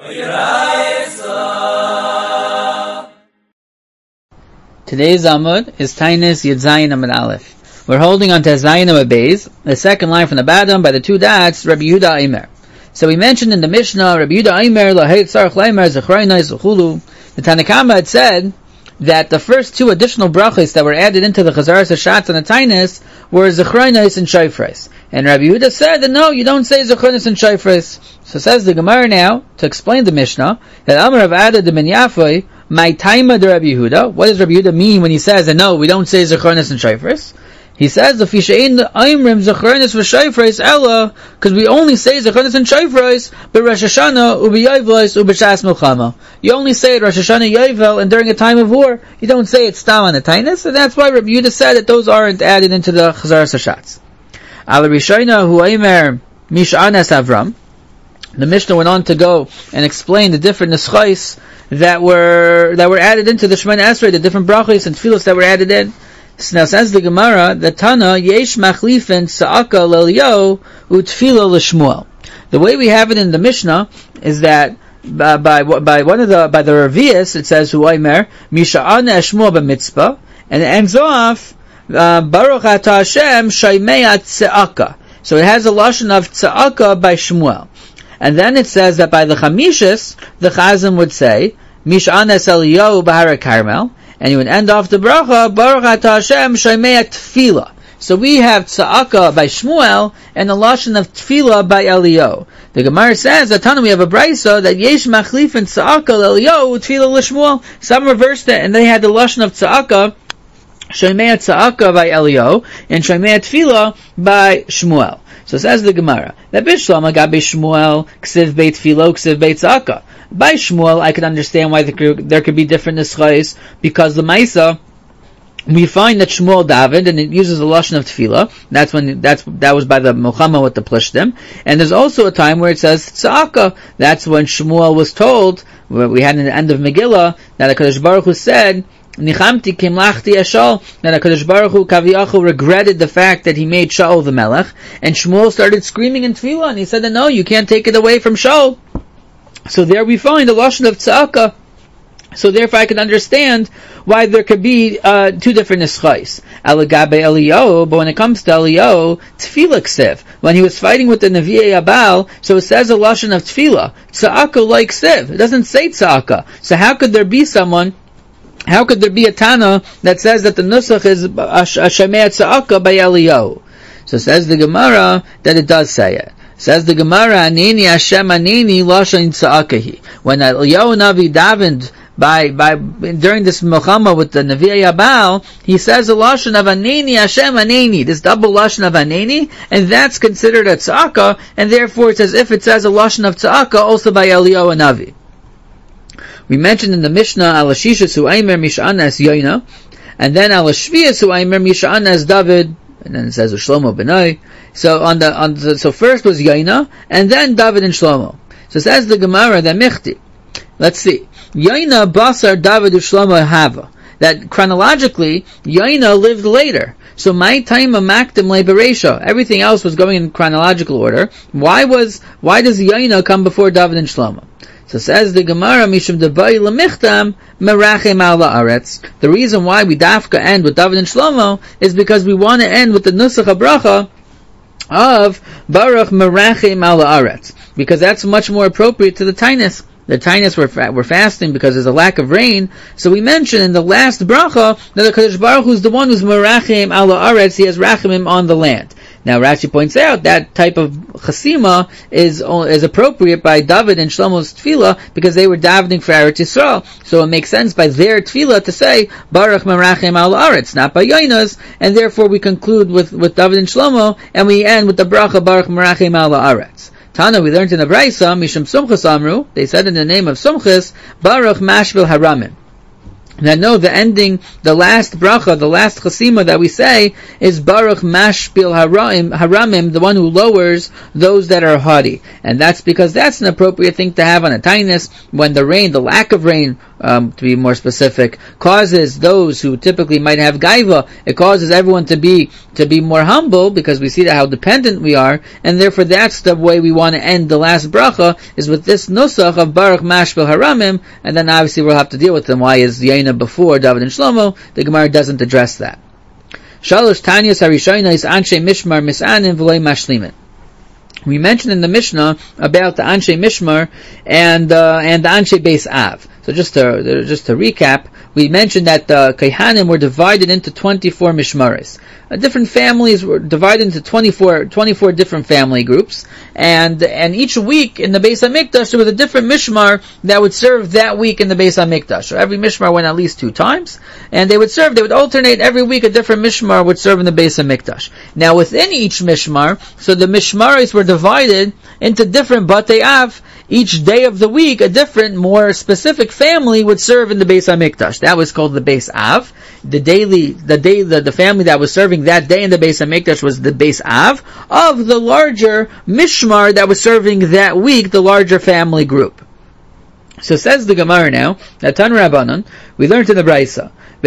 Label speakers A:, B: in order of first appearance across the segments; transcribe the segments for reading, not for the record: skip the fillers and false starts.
A: Today's Amud is Tainus Yud Zayin Amud Aleph. We're holding on to Zayin Amud Beis, the second line from the bottom by the two dots, Rabbi Yehuda Aimer. So we mentioned in the Mishnah, Rabbi Yehuda Aimer, Lahei Tzarech Leimer, Zechrayna Zechulu. The Tanna Kama had said that the first two additional brachos that were added into the Chazaras Hashatz and the Tainus were Zechrayna and Shofros. And Rabbi Yehuda said that no, you don't say Zechrayna and Shofros. So says the Gemara now, to explain the Mishnah, that Amar Rav Ada de Ben Yafai, my taima de Rabbi Yehuda. What does Rabbi Yehuda mean when he says that no, we don't say Zechrayna and Shofros? He says the Fishain Aimrim Zechrayna v'Shofros Ella, because we only say Zechrayna and Shofros, but Rosh Hashanah u'b'Yovelos u'b'Shas Milchama. You only say it Rosh Hashanah Yovel, and during a time of war, you don't say it Stam on the Tainus, and that's why Rabbi Yehuda said that those aren't added into the Chazaras Hashatz. Al Rishayna hu Aimer Mish'anas Avram. The Mishnah went on to go and explain the different neschais that were added into the Shemoneh Esrei, the different brachos and tefillos that were added in. So now says the Gemara, the Tana yesh machlifin sa'aka l'Eliyahu u'tefila l'Shmuel. The way we have it in the Mishnah is that by the Revius it says Huaymer Misha'ana Shmuel b'mitzvah, and it ends off Baruch Atah Hashem Shaymei Tza'aka. So it has a lashon of Tza'aka by Shmuel. And then it says that by the Chamishis, the Chazan would say, Mish'anes Eliyahu B'Hara Carmel, and you would end off the bracha, Baruch Atah Hashem Shaymei Tefila. So we have Tza'aka by Shmuel, and a lashon of Tefila by Eliyahu. The Gemara says, we have a brayso that Yesh Machlifin Tza'aka Eliyahu Tefila L'Shmuel. Some reversed it, and they had the lashon of Tza'aka, Shaymei Tza'aka by Eliyahu, and Shaymei Tefila by Shmuel. So says the Gemara, that Bishlama got Shmuel, Ksiv Beit Tefilo, Ksiv Beit Tza'aka. By Shmuel, I could understand why there could be different neschais, because the Maisa, we find that Shmuel David, and it uses a lashon of Tefillah. That was by the Milchama with the Plishtim. And there's also a time where it says Tza'aka. That's when Shmuel was told, we had in the end of Megillah, that HaKadosh Baruch Hu said, Nichamti kimlachti Eshal, that HaKadosh Baruch Hu Kaviyachu regretted the fact that he made Shaul the Melech, and Shmuel started screaming in Tefillah, and he said that no, you can't take it away from Shaul. So there we find a lashon of Tza'aka. So therefore I can understand why there could be two different neschais. Alagabe Eliyahu, but when it comes to Eliyahu, Tefillah Ksiv. When he was fighting with the Nevi'ei Abal, so it says a lashon of Tefillah. Tza'aka like Ksiv. It doesn't say Tza'aka. So how could there be a Tana that says that the Nusach is Shaymei Tza'aka by Eliyahu? So says the Gemara that it does say it. Says the Gemara, Aneni Hashem Aneni Lashon Tza'akahi. When Eliyahu Navi davened during this Milchama with the Nevi'ei Abal, he says a lashon of Aneni Hashem Aneni, this double lashon of Aneni, and that's considered a Tza'aka, and therefore it's as if it says a lashon of Tza'aka also by Eliyahu Navi. We mentioned in the Mishnah, Al Shishas Hu Aimer Mish'anas Yoina, and then Al Shvias Hu Aimer Mish'anas David, and then it says Shlomo Benai. So so first was Yoina, and then David and Shlomo. So says the Gemara that Michti. Let's see. Yoina Basar David Shlomo Hava. That chronologically, Yoina lived later. So my time of Makdim Leberesha, everything else was going in chronological order. Why does Yoina come before David and Shlomo? So says the Gemara, Mishum Devai Lemichtam Merachem Al La'aretz. The reason why we dafka end with David and Shlomo is because we want to end with the Nusach HaBracha of Baruch Merachem Al La'aretz, because that's much more appropriate to the Tainus. The Tainus were fasting because there's a lack of rain. So we mentioned in the last bracha that the Kadosh Baruch Hu is the one who's Merachem Al La'aretz. He has Rachamim on the land. Now Rashi points out that type of chasima is appropriate by David and Shlomo's tefillah because they were davening for Eretz Yisrael. So it makes sense by their tefillah to say Baruch Merachem Al La'aretz, not by Yoina's, and therefore we conclude with David and Shlomo, and we end with the bracha Baruch Merachem Al La'aretz. Tana, we learned in the Braisa, Mishum Sumchas Amru, they said in the name of Sumchas, Baruch Mashbil Haramim. Now no, the ending, the last bracha, the last chasima that we say is Baruch Mashpil Haramim, the one who lowers those that are haughty. And that's because that's an appropriate thing to have on a tainus when the rain, the lack of rain, to be more specific, causes those who typically might have gaiva, it causes everyone to be more humble because we see that how dependent we are, and therefore that's the way we want to end the last bracha, is with this nusach of Baruch Mashpil Haramim, and then obviously we'll have to deal with them. Why is Yaina before David and Shlomo? The Gemara doesn't address that. Shalosh Tanyas Harishayna is Anshe Mishmar Misanim V'loi Mashlimin. We mentioned in the Mishnah about the Anshe Mishmar and the Anshe Beis Av. So just to recap, we mentioned that the Kaihanim were divided into 24 Mishmaris. Different families were divided into 24 different family groups, and each week in the Beis HaMikdash there was a different Mishmar that would serve that week in the Beis HaMikdash. So every Mishmar went at least 2 times, and they would alternate every week, a different Mishmar would serve in the Beis HaMikdash. Now within each Mishmar, so the Mishmaris were divided into different Batei Av. Each day of the week, a different, more specific family would serve in the Beis HaMikdash. That was called the Beis Av. The family that was serving that day in the Beis HaMikdash was the Beis Av of the larger Mishmar that was serving that week, the larger family group. So says the Gemara now, that Tan Rabbanan, we learned in the Braisa,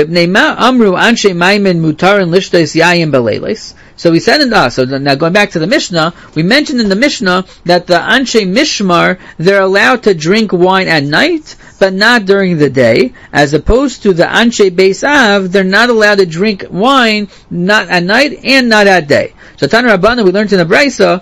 A: so we said so now going back to the Mishnah, we mentioned in the Mishnah that the Anshe Mishmar, they're allowed to drink wine at night, but not during the day, as opposed to the Anshe Beis Av, they're not allowed to drink wine, not at night and not at day. So Tan Rabbanan, we learned in the Braisa,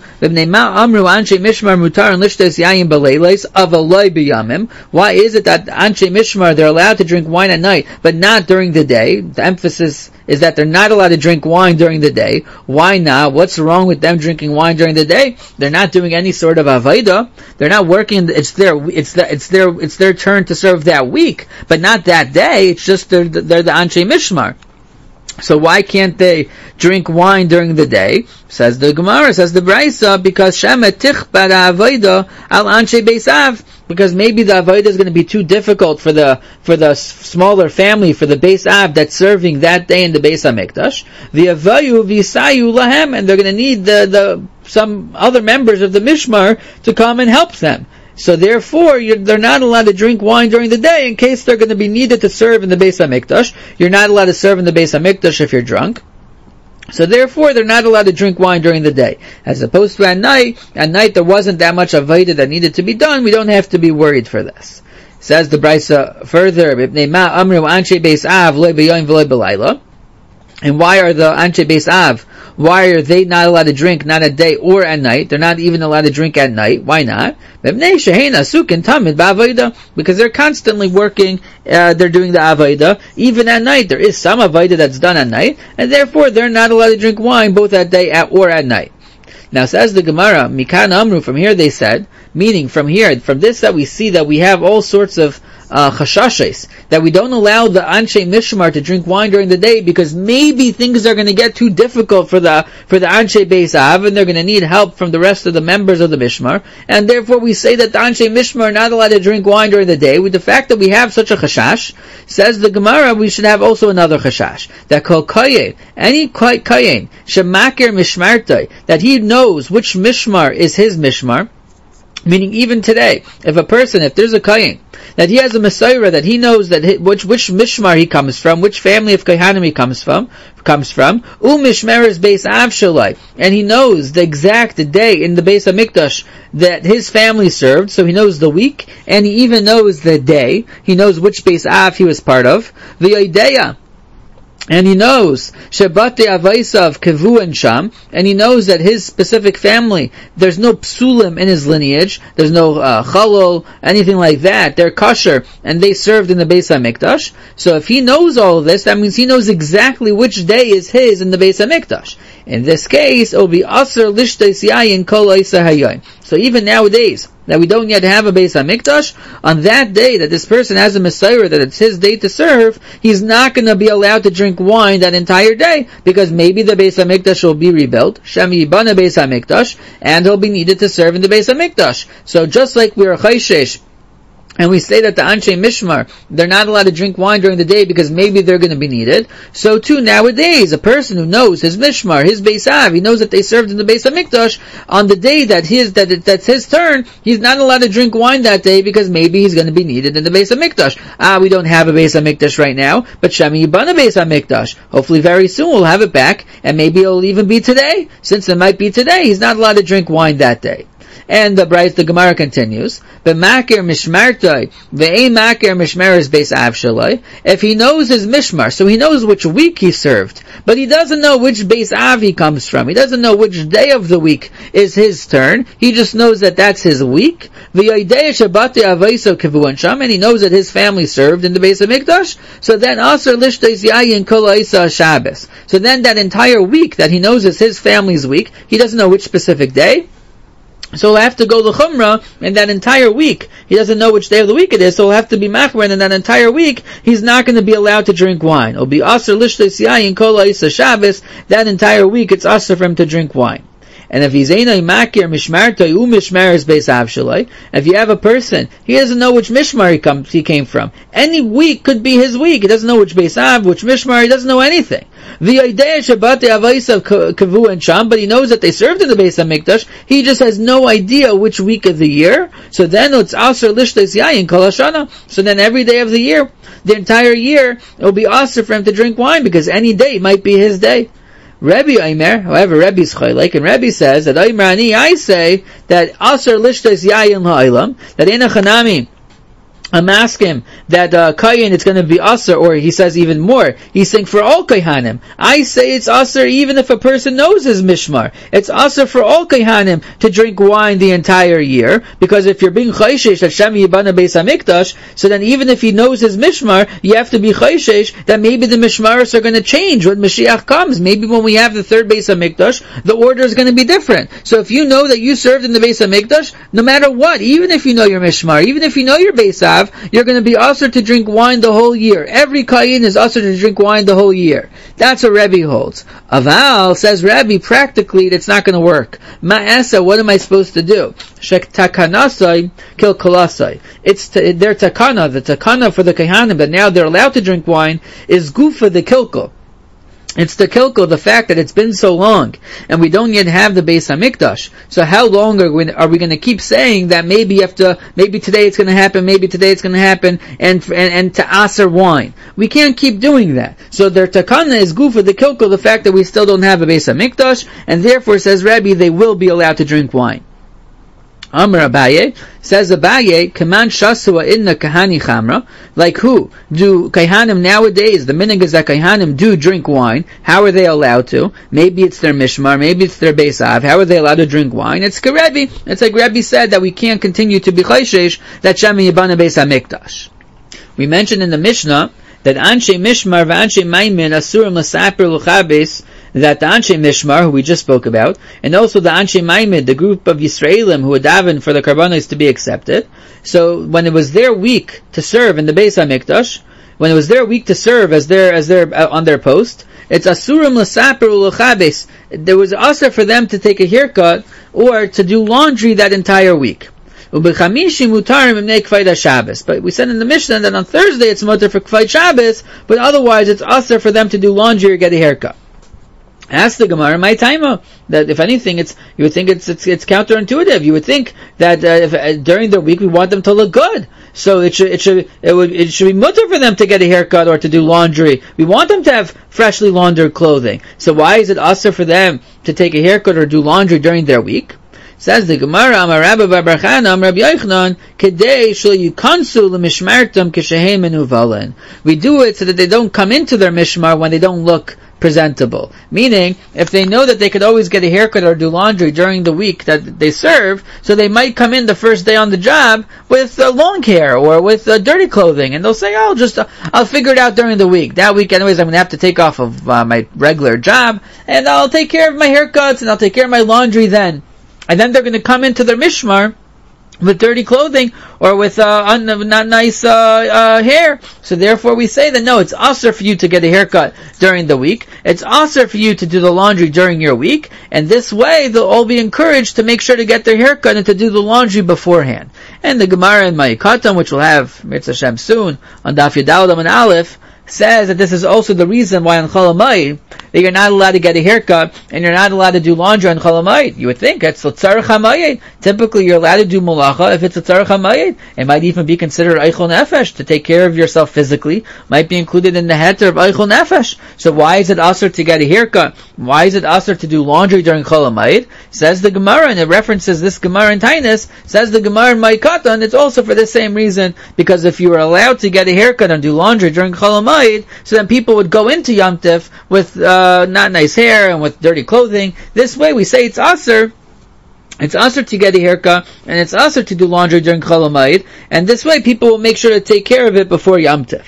A: why is it that Anshe Mishmar, they're allowed to drink wine at night, but not during the day? The emphasis is that they're not allowed to drink wine during the day. Why not? What's wrong with them drinking wine during the day? They're not doing any sort of avodah. They're not working. It's their turn to serve that week, but not that day. It's just they're the Anshe Mishmar. So why can't they drink wine during the day? Says the Gemara, says the Braisa, because Shema tichba avodah al Anshe Beis Av, because maybe the avodah is going to be too difficult for the smaller family, for the Beis Av that's serving that day in the Beis HaMikdash. The avayu v'sayu lahem, and they're going to need some other members of the Mishmar to come and help them. So therefore, they're not allowed to drink wine during the day in case they're going to be needed to serve in the Beis HaMikdash. You're not allowed to serve in the Beis HaMikdash if you're drunk. So therefore, they're not allowed to drink wine during the day. As opposed to at night there wasn't that much avodah that needed to be done. We don't have to be worried for this. Says the Braisa further, and why are the Anshe Beis Av, why are they not allowed to drink not at day or at night? They're not even allowed to drink at night. Why not? Because they're constantly working, they're doing the avodah. Even at night, there is some avodah that's done at night, and therefore they're not allowed to drink wine both at day or at night. Now says the Gemara, Mikan Amru, from here they said, meaning from this that we see that we have all sorts of chashashes, that we don't allow the Anshe Mishmar to drink wine during the day because maybe things are going to get too difficult for the Anshe Beis Av, and they're going to need help from the rest of the members of the Mishmar, and therefore we say that the Anshe Mishmar are not allowed to drink wine during the day. With the fact that we have such a chashash, says the Gemara, we should have also another chashash, that kol kayin, any kayin, shemakir mishmartai, that he knows which Mishmar is his Mishmar. Meaning even today, if there's a kayin, that he has a Messiah, that he knows that which Mishmar he comes from, which family of Kaihanim he comes from, Mishmar is Beis Av Shalai, and he knows the exact day in the Beis HaMikdash that his family served, so he knows the week, and he even knows the day, he knows which Beis Av he was part of, V'yodeya, and he knows Shabbat Avaisav Kevu and Sham, and he knows that his specific family, there's no psulim in his lineage, there's no chalol, anything like that. They're kosher, and they served in the Beis HaMikdash. So if he knows all of this, that means he knows exactly which day is his in the Beis HaMikdash. In this case, it will be Aser Lishtes Yayin Kol Oisa Hayoim. So even nowadays, that we don't yet have a Beis HaMikdash, on that day that this person has a Messiah, that it's his day to serve, he's not going to be allowed to drink wine that entire day, because maybe the Beis HaMikdash will be rebuilt, Shem Yibana Beis HaMikdash, and he'll be needed to serve in the Beis HaMikdash. So just like we are chayshesh and we say that the Anshe Mishmar, they're not allowed to drink wine during the day because maybe they're going to be needed. So too, nowadays, a person who knows his Mishmar, his Beis Av, he knows that they served in the Beis HaMikdash, on the day that's his turn, he's not allowed to drink wine that day because maybe he's going to be needed in the Beis HaMikdash. We don't have a Beis HaMikdash right now, but Shemi Yibana Beis HaMikdash. Hopefully very soon we'll have it back, and maybe it'll even be today. Since it might be today, he's not allowed to drink wine that day. And the Gemara continues, "B'makir mishmartoi ve'ein makir mishmeres beis av shaloi." If he knows his mishmar, so he knows which week he served, but he doesn't know which beis av he comes from. He doesn't know which day of the week is his turn. He just knows that that's his week. V'yodei shabbat avayso kivuan sham, and he knows that his family served in the Beis HaMikdash. So then aser lishtais yayin kol ha'isa Shabbos. So then that entire week that he knows is his family's week, he doesn't know which specific day. So he'll have to go to Chumrah in that entire week. He doesn't know which day of the week it is, so he'll have to be machmer, and in that entire week, he's not going to be allowed to drink wine. It'll be aser lishtais yayin kol ha'isa Shabbos. That entire week, it's aser for him to drink wine. And if he's einay makir mishmartoi u mishmeres beis av shaloi, if you have a person, he doesn't know which mishmar he came from. Any week could be his week. He doesn't know which beis av, which mishmar, he doesn't know anything. But he knows that they served in the Beis HaMikdash. He just has no idea which week of the year. So then it's aser lishtais yayin kol hashana. So then every day of the year, the entire year, it will be aser for him to drink wine because any day might be his day. Rebbe Aimer, however, Rebbe's chaylik, and Rebbe says that I say that aser lishtais yayin ha'olam, that ena chanami, I'm asking him that Kayin it's going to be Aser, or he says even more. He's saying for all Kayhanim. I say it's Aser even if a person knows his Mishmar. It's Aser for all Kayhanim to drink wine the entire year, because if you're being Chayshesh that Shemi Yibana Beis HaMikdash, so then even if he knows his Mishmar, you have to be Chayshesh that maybe the Mishmaros are going to change when Mashiach comes. Maybe when we have the third Beis HaMikdash, the order is going to be different. So if you know that you served in the Beis HaMikdash, no matter what, even if you know your Mishmar, even if you know your Beis Av, you're going to be usher to drink wine the whole year. Every Kayin is usher to drink wine the whole year. That's what Rebbe holds. Aval, says Rebbe, practically that's not going to work. Ma'asa, what am I supposed to do? Shek takanasai kil kolasai. It's their takana, the takana for the Kahanim, but now they're allowed to drink wine, is gufa the kilkel. It's the kilkel, the fact that it's been so long, and we don't yet have the Beis HaMikdash. So how long are we going to keep saying that maybe today it's going to happen, maybe today it's going to happen, and to aser wine? We can't keep doing that. So their takana is gufa the kilkel, the fact that we still don't have a Beis HaMikdash, and therefore, says Rabbi, they will be allowed to drink wine. Amar Abaye, says Abaye, Kaman Shasua inna Kahani Chamra, like who? Do Kaihanim nowadays, the minhag is that Kaihanim do drink wine. How are they allowed to? Maybe it's their Mishmar, maybe it's their Beis Av. How are they allowed to drink wine? It's Karebi. It's like Rebbe said that we can't continue to be Chayshesh, that Shemi Yibana Beis HaMikdash. We mentioned in the Mishnah that Anshe Mishmar v'Anshe Maimin Asurim L'Saper L'Chabes, that the Anshe Mishmar, who we just spoke about, and also the Anshe Maimin, the group of Yisraelim who would daven for the Karbanos to be accepted. So when it was their week to serve in the Beis HaMikdash, when it was their week to serve as their on their post, it's Asurim L'Saper L'Chabes. There was also for them to take a haircut or to do laundry that entire week. But we said in the Mishnah that on Thursday it's mutter for Kfayt Shabbos, but otherwise it's usher for them to do laundry or get a haircut. Ask the Gemara, my taima, that if anything, you would think it's counterintuitive. You would think that if, during the week we want them to look good, so it should be mutter for them to get a haircut or to do laundry. We want them to have freshly laundered clothing. So why is it usher for them to take a haircut or do laundry during their week? Says the Gemara, Amar Rabba bar bar Chana, Amar Rabbi Yochanan, Kedei shel yikansu l'mishmartam kishehem menuvalen. We do it so that they don't come into their mishmar when they don't look presentable. Meaning, if they know that they could always get a haircut or do laundry during the week that they serve, so they might come in the first day on the job with long hair or with dirty clothing, and they'll say, I'll figure it out during the week. That week anyways I'm going to have to take off of my regular job, and I'll take care of my haircuts, and I'll take care of my laundry then. And then they're going to come into their mishmar with dirty clothing or with not nice hair. So therefore we say that no, it's usher for you to get a haircut during the week. It's usher for you to do the laundry during your week. And this way they'll all be encouraged to make sure to get their haircut and to do the laundry beforehand. And the Gemara in Ma'ikatam, which we'll have Mitzvah Hashem soon on Daf Yudalad and Aleph, says that this is also the reason why on Chol HaMoed that you're not allowed to get a haircut and you're not allowed to do laundry on Chol HaMoed. You would think it's L'tzarech HaMoed. Typically you're allowed to do Mulacha if it's L'tzarech HaMoed. It might even be considered Eichel Nefesh, to take care of yourself physically. Might be included in the heter of Eichel Nefesh. So why is it usher to get a haircut? Why is it usher to do laundry during Chol HaMoed? Says the Gemara, and it references this Gemara in Tainus, says the Gemara in Ma'ikata, and it's also for the same reason, because if you were allowed to get a haircut and do laundry during Chol HaMoed, so then people would go into Yom Tif with not nice hair and with dirty clothing. This way we say it's asur. It's asur to get a haircut and it's asur to do laundry during Chol HaMoed, and this way people will make sure to take care of it before Yom Tif.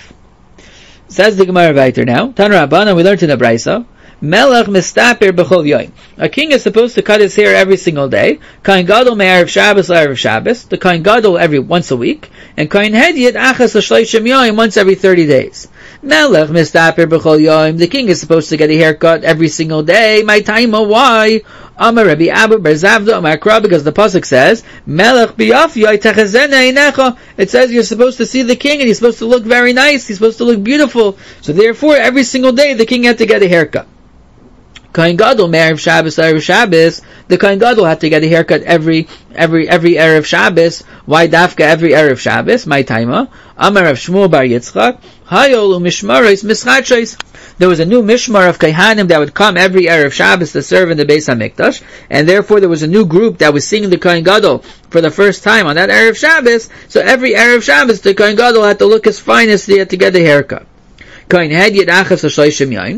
A: Says the Gemara weiter now. Tana Rabbana, we learned in the Brisa, Melech mistaper b'chol yoyim. A king is supposed to cut his hair every single day. Kohen Gadol me'erev Shabbos l'erev Shabbos. The Kohen Gadol every once a week, and Kohen Hedyot achas l'shloshim yoyim, once every 30 days. Melech mistaper b'chol yoyim. The king is supposed to get a haircut every single day. My time, why? Amar Rabbi Abba bar Zavda Amar Kra, because the pasuk says Melech b'yafiyai techazena einecha. It says you're supposed to see the king and he's supposed to look very nice. He's supposed to look beautiful. So therefore, every single day the king had to get a haircut. Kohen Gadol me'erev Shabbos l'erev Shabbos. The Kohen Gadol had to get a haircut every erev Shabbos. Why dafka every erev Shabbos? My taima. Amar Rav Shmuel bar Yitzchak. Hayol u'mishmaros mischachos. There was a new mishmar of Kohanim that would come every erev Shabbos to serve in the Beis Hamikdash, and therefore there was a new group that was singing the Kohen Gadol for the first time on that erev Shabbos. So every erev Shabbos the Kohen Gadol had to look his finest. He had to get a haircut. Kohen Hedyot achas l'shloshim yoyim.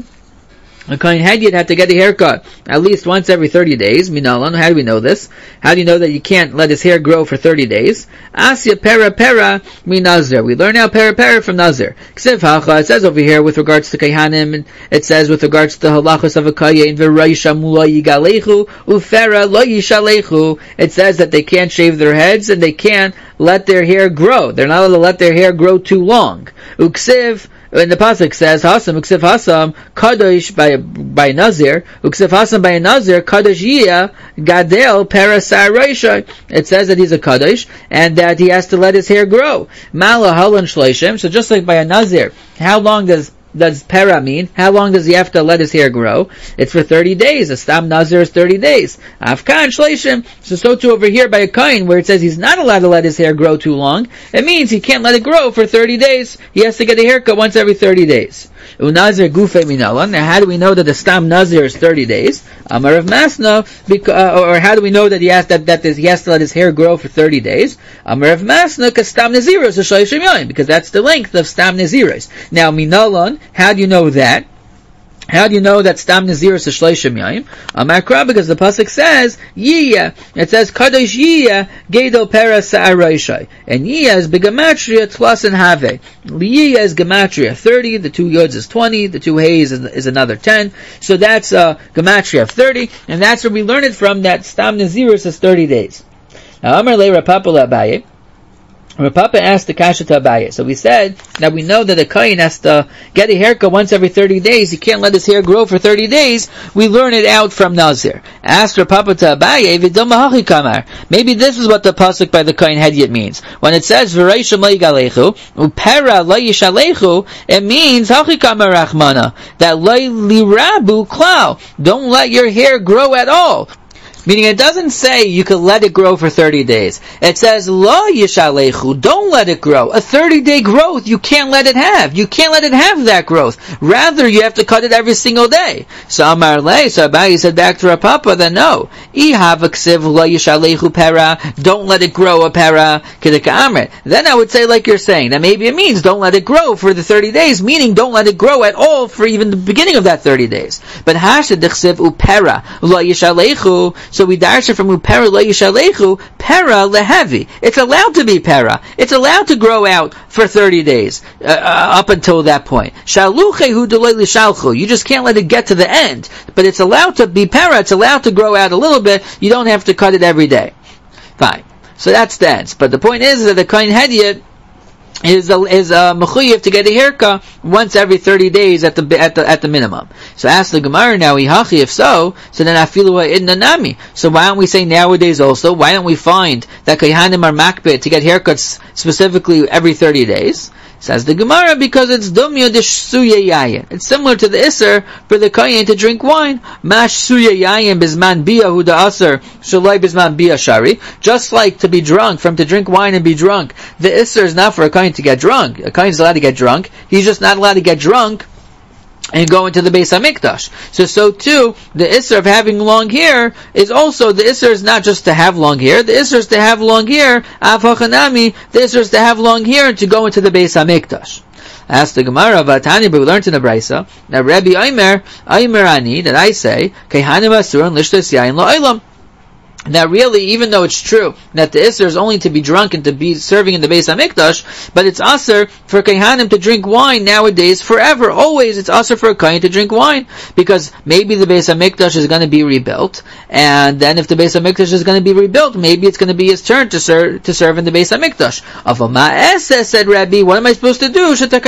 A: A Kohen Hedyot had to get a haircut at least once every 30 days. Minalan, how do we know this? How do you know that you can't let his hair grow for 30 days? Asya pera minazir. We learn now pera from Nazir. Ksiv hacha, it says over here with regards to Kohanim, it says with regards to halachos of a Kohen, v'raisha mula yigalechu, ufera lo yishalechu. It says that they can't shave their heads and they can't let their hair grow. They're not allowed to let their hair grow too long. Uksiv, and the pasuk says, "Hasam uksiv hasam kadosh by Nazir, uksiv hasam by a Nazir kadosh yia gadel parasar reisha." It says that he's a kadosh and that he has to let his hair grow. Mala halan shleishim. So just like by a Nazir, how long does para mean? How long does he have to let his hair grow? It's for 30 days. A stam nazir is 30 days. Afkan shleishim. So too over here by a kohen, where it says he's not allowed to let his hair grow too long, it means he can't let it grow for 30 days. He has to get a haircut once every 30 days. Unazir gufe minalan. Now how do we know that the stam nazir is 30 days? Amar of Masna, or how do we know that he has to let his hair grow for 30 days? Amar of Masna, because stam naziros is shloshim yoyim, because that's the length of stam naziros. Now minalan, how do you know that? How do you know that stam naziros is shloshim yoyim? Amar Kra, because the pasuk says yiyah. It says kadosh yiyah gedol pera sa'aroshai, and yiyah is begamatria tlas and have. Yiyah is gematria 30. The 2 yods is 20. The 2 hays is another 10. So that's gematria of 30, and that's where we learn it from. That stam naziros is 30 days. Now Amar le Rapapa l'Abaye. Rav Papa asked the kasha to Abaye. So we said that we know that a kohen has to get a haircut once every 30 days. He can't let his hair grow for 30 days. We learn it out from Nazir. Asked Rav Papa to Abaye, v'dom kamar. Maybe this is what the pasuk by the Kohen Hedyot means. When it says v'reisham lo yigalechu, upera lo yishalechu, it means hachi kamar rachmana, that lo lirabu klal. Don't let your hair grow at all. Meaning it doesn't say you could let it grow for 30 days. It says, lo yishalechu, don't let it grow. A 30-day growth, you can't let it have. You can't let it have that growth. Rather, you have to cut it every single day. So Amar Le, so Abaye said back to Rav Papa, then no. Ihavaksiv lo yishalechu pera, don't let it grow a pera, kedeka amret. Then I would say like you're saying, that maybe it means don't let it grow for the 30 days, meaning don't let it grow at all for even the beginning of that 30 days. But hashad dichsiv upera lo yishalechu, so we darsha from upera lo yishalechu, pera lehevi. It's allowed to be pera. It's allowed to grow out for 30 days, up until that point. Shaluchehu delay lishalchu. You just can't let it get to the end. But it's allowed to be pera, it's allowed to grow out a little bit. You don't have to cut it every day. Fine. So that's the ends. But the point is that the Kohen Hedyot is mechuyev to get a haircut once every 30 days at the minimum. So ask the Gemara now, if so then afilu idna nami. So why don't we say nowadays also? Why don't we find that kohanim are makbid to get haircuts specifically every 30 days? Says the Gemara, because it's dumya d'shsuya yayin. It's similar to the iser for the kohen to drink wine. Mash suya yayin bizman bia hu da'aser shalai bizman bia shari. Just like to be drunk, from to drink wine and be drunk, the iser is not for a kohen to get drunk. A kohen is allowed to get drunk. He's just not allowed to get drunk and go into the Beis HaMikdash. So too, the Isser of having long hair is also, the Isser is not just to have long hair, the Isser is to have long hair, Av HaChanami, the Isser is to have long hair and to go into the Beis HaMikdash. Ask the Gemara, Vatani, but we learned in the Brisa, that Rabbi Omer Ani, that I say, Kehanim Asuran Lishtas Yain La'olam. That really, even though it's true that the Isser is only to be drunk and to be serving in the Beis HaMikdash, but it's Asr for Kohanim to drink wine nowadays forever. Always it's Asr for a Kohen to drink wine, because maybe the Beis HaMikdash is going to be rebuilt, and then if the Beis HaMikdash is going to be rebuilt, maybe it's going to be his turn to serve in the Beis HaMikdash. Avama said Rabbi, what am I supposed to do? That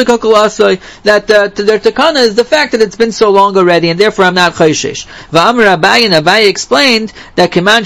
A: their takana is the fact that it's been so long already, and therefore I'm not chayshish. Va'amar Abaye, and Abaye explained that like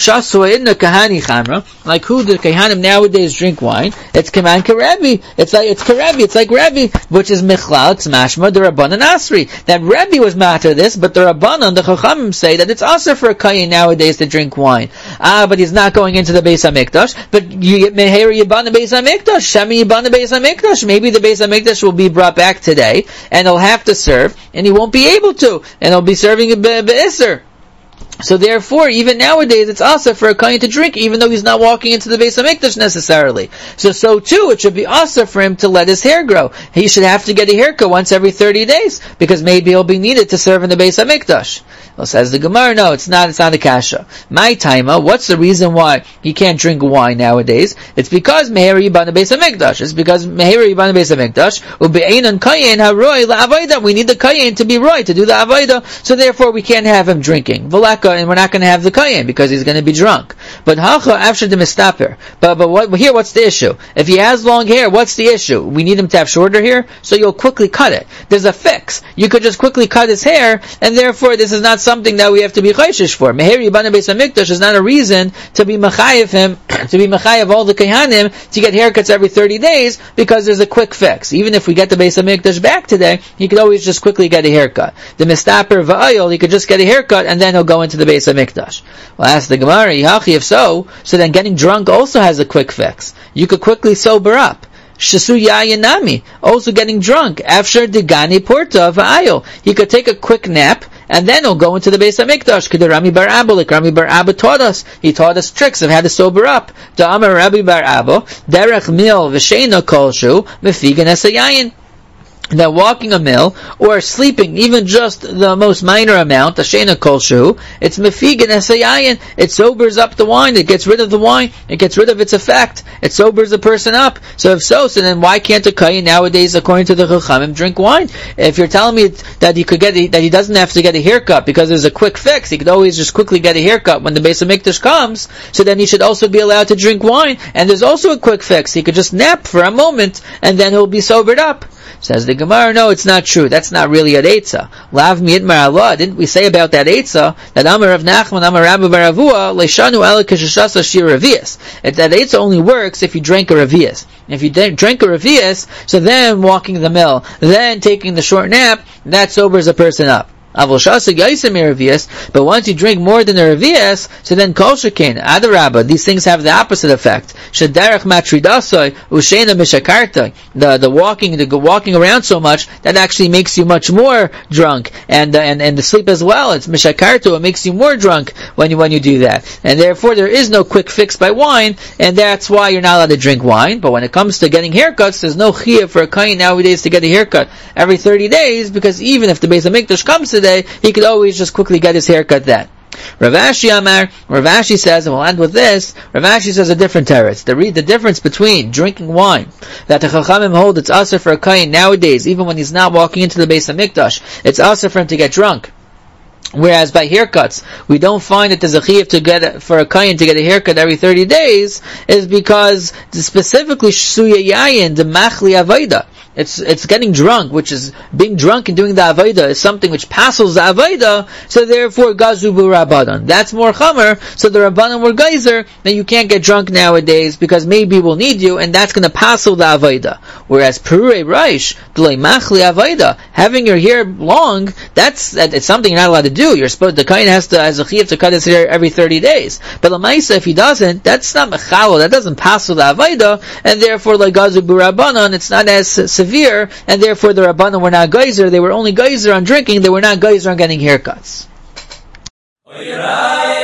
A: who the Kehanim nowadays drink wine? It's Keman Karebi. It's like Rebbe, which is Michlal, it's Mashma, the Rabbanan Asri. That Rebbe was matter this, but the Rabbanan, the Chachamim say that it's also for a Kohen nowadays to drink wine. But he's not going into the Beis HaMikdash. But you get Meher Yiban the Beis HaMikdash, Shami Yiban the Beis HaMikdash. Maybe the Beis HaMikdash will be brought back today, and he'll have to serve, and he won't be able to, and he'll be serving a Be'isr. So therefore, even nowadays, it's also for a kohen to drink, even though he's not walking into the Beis HaMikdash necessarily. So too, it should be also for him to let his hair grow. He should have to get a haircut once every 30 days, because maybe he'll be needed to serve in the Beis HaMikdash. Well, says the Gemara, no, it's not a kasha. My taima, what's the reason why he can't drink wine nowadays? It's because Meher Yiban the Beis HaMikdash. It's because Meher Yiban the Beis HaMikdash, Ube'enan Kayin HaRoi LaAvayda. We need the Kayin to be Roy, to do the Avayda, so therefore we can't have him drinking. Velaka, and we're not going to have the Kayin, because he's going to be drunk. But Hacha after the Mistaper. But what's the issue? If he has long hair, what's the issue? We need him to have shorter hair, so you'll quickly cut it. There's a fix. You could just quickly cut his hair, and therefore this is not something that we have to be chayshish for. Meher Yiban Beis HaMikdash is not a reason to be mechayev him, to be mechayev all the Kehanim to get haircuts every 30 days, because there's a quick fix. Even if we get the Beis HaMikdash back today, he could always just quickly get a haircut. The Mistaper Va'ayol, he could just get a haircut, and then he'll go into the Beis HaMikdash. Well, ask the Gemara, if so then getting drunk also has a quick fix. You could quickly sober up. Shasu Yayanami, also getting drunk. After the Gani Porta Va'ayol, he could take a quick nap, and then he'll go into the Beis HaMikdash. Rami Bar Abba, like Rami Bar Abba taught us. He taught us tricks of how to sober up. Da'amar Rabbi Bar Abba, Derech Mil V'Sheina Kolshu, Mefigan Esayayin. That walking a mill, or sleeping even just the most minor amount, the Shena Kolshu, it's Mefigan Esayayin. It sobers up the wine, it gets rid of the wine, it gets rid of its effect, it sobers the person up. So then why can't a Kohen nowadays, according to the Chachamim, drink wine? If you're telling me that he doesn't have to get a haircut because there's a quick fix, he could always just quickly get a haircut when the Beis HaMikdash comes, so then he should also be allowed to drink wine, and there's also a quick fix. He could just nap for a moment, and then he'll be sobered up. Says the Gemara, no, it's not true. That's not really an Eitzah. Lav mi'idmar Allah. Didn't we say about that Eitzah that Amar Rav Nachman, Amar Rabbi Bar Avua, leishanu ela kishashasa shir revius. That Eitzah only works if you drink a revius. If you drink a revius, so then walking the mill, then taking the short nap, that sobers a person up. But once you drink more than a revius, so then kol shekin, adarabba, these things have the opposite effect. Shederach matridasoi ushena mishakarta. The walking around so much that actually makes you much more drunk, and the sleep as well. It's mishakarta. It makes you more drunk when you do that, and therefore there is no quick fix by wine, and that's why you're not allowed to drink wine. But when it comes to getting haircuts, there's no chiyuv for a kohen nowadays to get a haircut every 30 days, because even if the Beis HaMikdash comes today, he could always just quickly get his haircut then. Rav Ashi says, and we'll end with this, Rav Ashi says a different teretz. The difference between drinking wine, that the Chachamim hold it's also for a kohen nowadays, even when he's not walking into the Beis HaMikdash, it's also for him to get drunk. Whereas by haircuts, we don't find that there's a chiyuv for a kohen to get a haircut every 30 days, is because specifically shsuya yayin, the machli avoda. It's getting drunk, which is being drunk and doing the avoda is something which passes the avoda, so therefore gazubu rabbanon. That's more chamer, so the rabbanon were geyser, then you can't get drunk nowadays because maybe we'll need you, and that's going to passel the avoda. Whereas perure reish, d'lei machli avoda, having your hair long, it's something you're not allowed to do. You're supposed, the kohen has a chiyuv to cut his hair every 30 days. But l'maisa, if he doesn't, that's not mechalo, that doesn't passel the avoda, and therefore like gazubu rabbanon, it's not as severe, and therefore the Rabbanan were not geyser, they were only geyser on drinking, they were not geyser on getting haircuts.